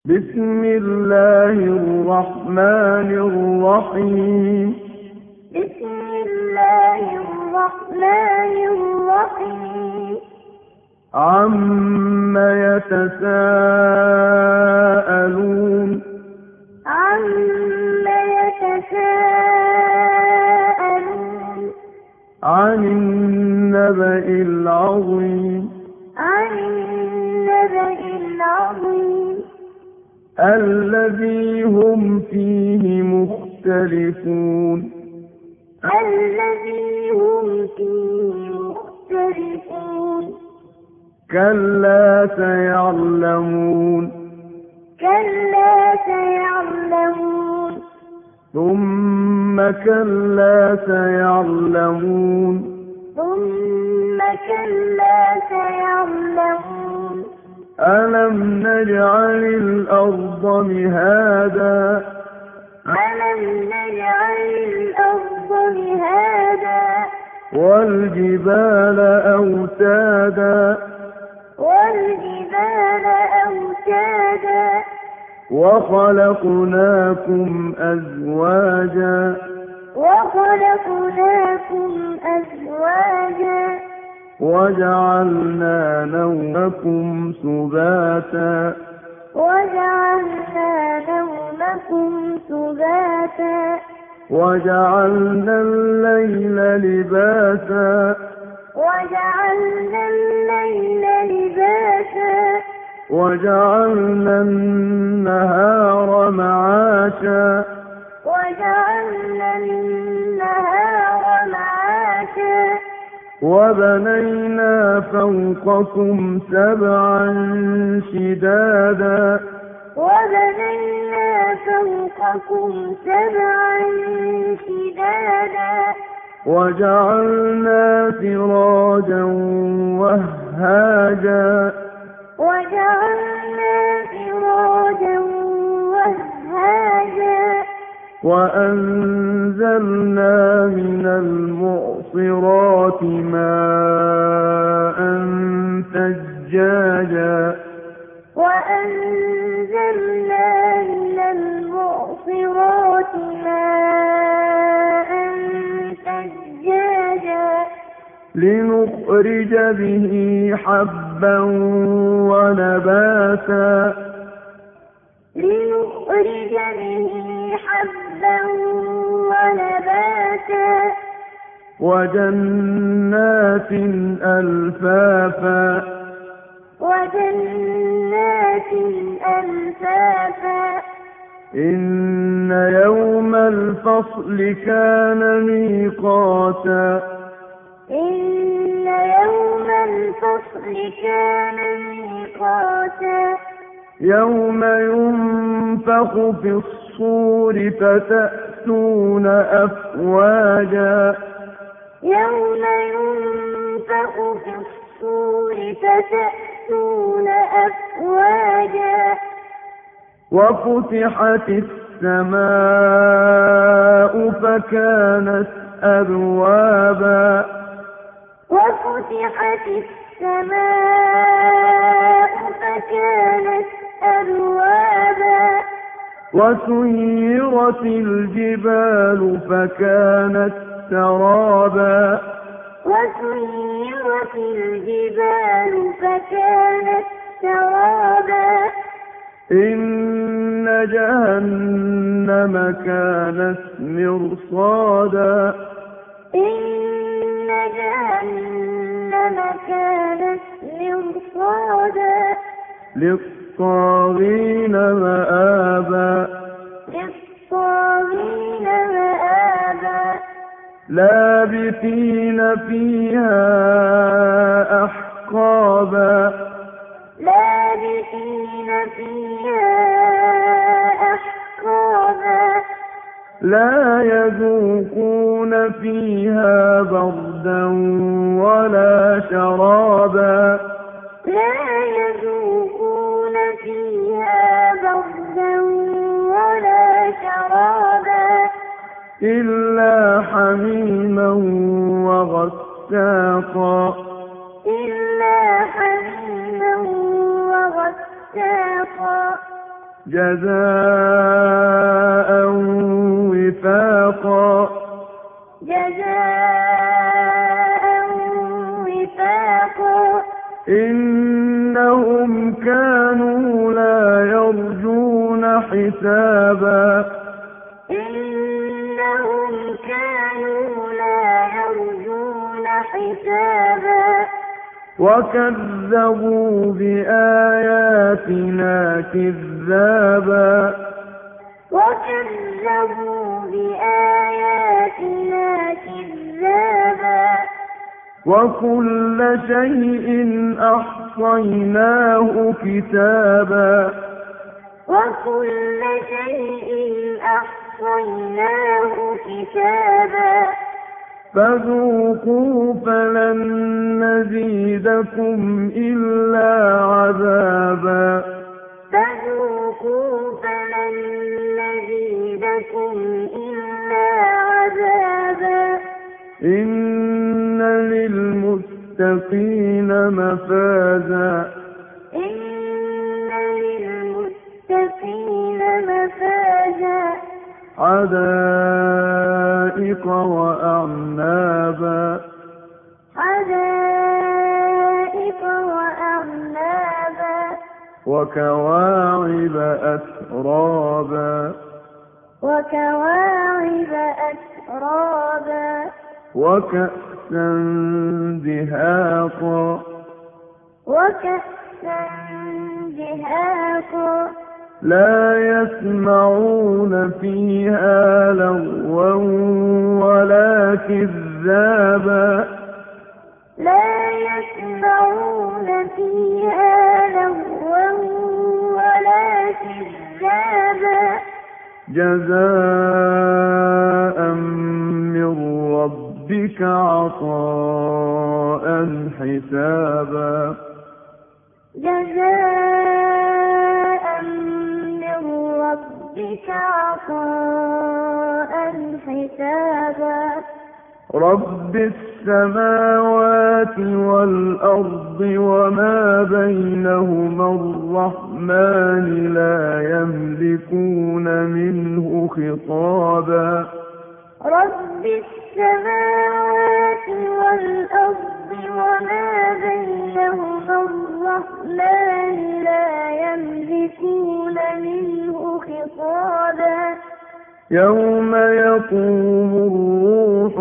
بسم الله الرحمن الرحيم. بسم الله الرحمن الرحيم. عم يتساءلون. عم يتساءلون. عن النبأ العظيم. عن النبأ العظيم. الذي هم فيه مختلفون. الذي هم فيه مختلفون. كلا سيعلمون. كلا سيعلمون. ثم كلا سيعلمون. ثم كلا سيعلمون. ألم نجعل الأرض مهادا. ألم نجعل الأرض مهادا. والجبال أوتادا. والجبال أوتادا. وخلقناكم أزواجا. وخلقناكم أزواجا. وجعلنا نومكم سباتا. وجعلنا نومكم سباتا. وجعلنا الليل لباسا. وجعلنا الليل لباسا. وجعلنا النهار معاشا. وجعلنا النهار معاشا. وبنينا فوقكم سبعا شدادا. وبنينا فوقكم سبعا شدادا. وجعلنا سراجا وهاجا. وجعلنا سراجا وهاجا. وأنزلنا من المعصرات ماء ثجاجا. وأنزلنا من المعصرات ماء ثجاجا. لنخرج به حبا ونباتا. لنخرج به حبا ونباتا. وجنات ألفافا. وجنات ألفافا. إن يوم الفصل كان ميقاتا. إن يوم الفصل كان ميقاتا. يوم ينفخ في الصور فتأتون أفواجا. يوم ينفخ في الصور فتأتون أفواجا. وفتحت السماء فكانت أبوابا. وفتحت السماء فكانت أبوابا. وسيرت الجبال فكانت سرابا. وسيرت الجبال فكانت سرابا. إن جهنم كانت مرصادا. إن جهنم كانت مرصادا. للطاغين مآبا. للطاغين مآبا. لابثين فيها أحقابا. لابثين فيها أحقابا. لا يذوقون فيها بردا ولا شرابا. لا يذوقون فيها بردا ولا شرابا. إلا حميما وغساقا. إلا حميما وغساقا. جزاء وفاقا جزاء وفاقا إنهم كانوا لا يرجون حسابا إنهم كانوا لا يرجون حسابا وكذبوا بآياتنا كذابا وكذبوا بآياتنا كذابا وكل شيء أحصيناه كتابا وكل شيء أحصيناه كتابا فذوقوا فلن نزيدكم إلا عذابا فذوقوا فلن نزيدكم إلا عذابا إن للمتقين مفازا إن للمتقين مفازا حدائق وأعنابا حدائق وأعنابا وكواعب أترابا وكواعب أترابا وكأسا دهاقا وكأسا دهاقا لا يسمعون فيها لغوا ولا كذابا لا يسمعون فيها لغوا ولا كذابا جزاء من ربك عطاء حسابا جزاء من ربك عطاء حسابا رب السماوات والأرض وما بينهما الرحمن لا يملكون منه خطابا رب السماوات والأرض وما بينهما الرحمن لا يملكون منه خطابا يوم يقوم الروح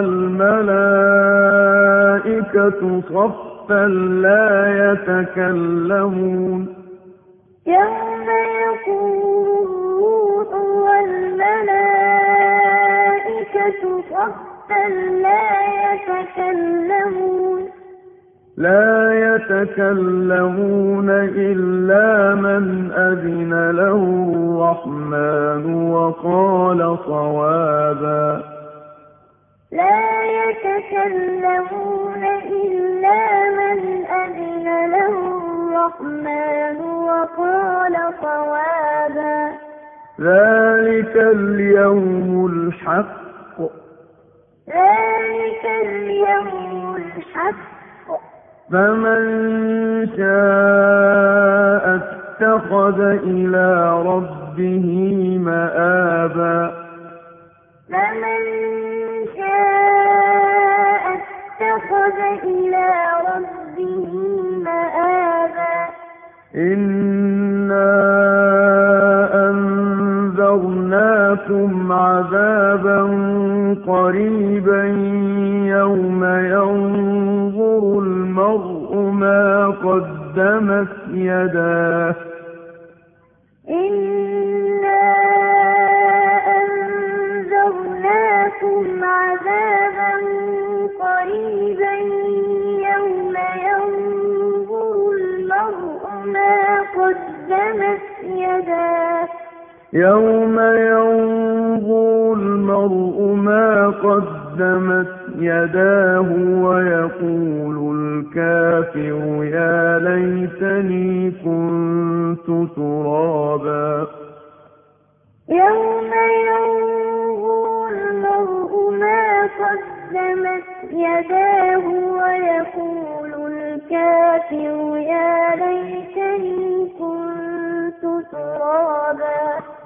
والملائكة صفا لا يتكلمون يوم يقوم الروح والملائكة صفا لا يتكلمون إلا من أذن له الرحمن وقال صوابا لا يتكلمون إلا من أذن له الرحمن وقال صوابا ذلك اليوم الحق ذلك اليوم الحق فمن شاء اتخذ إلى ربه مآبا فمن شاء اتخذ إلى ربه مآبا إنا أنذرناكم عذابا قريبا يوم ينظر المرء ما قدمت يداه إنا أنذرناكم عذابا قريبا يوم ينظر المرء ما قدمت يداه يوم ينظر المرء ما قدمت يداه ويقول الكافر يا ليتني كنت ترابا يوم ينظر المرء ما قدمت يداه ويقول الكافر يا ليتني كنت ترابا عقابا